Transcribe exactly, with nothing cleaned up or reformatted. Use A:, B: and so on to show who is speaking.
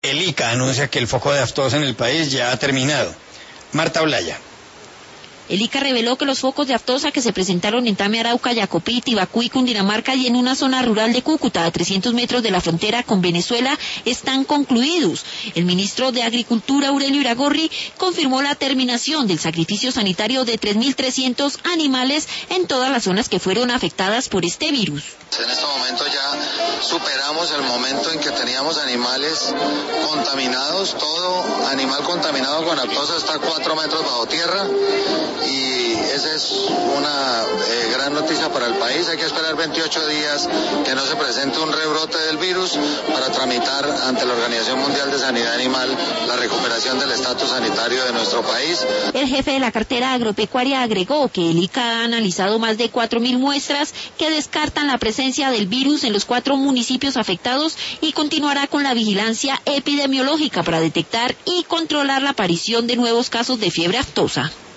A: El I C A anuncia que el foco de aftosa en el país ya ha terminado. Marta Olaya.
B: El I C A reveló que los focos de aftosa que se presentaron en Tame, Arauca, Yacopí, Tibacuí, Cundinamarca y en una zona rural de Cúcuta, a trescientos metros de la frontera con Venezuela, están concluidos. El ministro de Agricultura, Aurelio Iragorri, confirmó la terminación del sacrificio sanitario de tres mil trescientos animales en todas las zonas que fueron afectadas por este virus.
C: En este momento ya superamos el momento en que teníamos animales contaminados. Todo animal contaminado con aftosa está a cuatro metros bajo tierra. Y esa es una eh, gran noticia para el país. Hay que esperar veintiocho días que no se presente un rebrote del virus para tramitar ante la Organización Mundial de Sanidad Animal la recuperación del estatus sanitario de nuestro país.
B: El jefe de la cartera agropecuaria agregó que el I C A ha analizado más de cuatro mil muestras que descartan la presencia del virus en los cuatro municipios afectados y continuará con la vigilancia epidemiológica para detectar y controlar la aparición de nuevos casos de fiebre aftosa.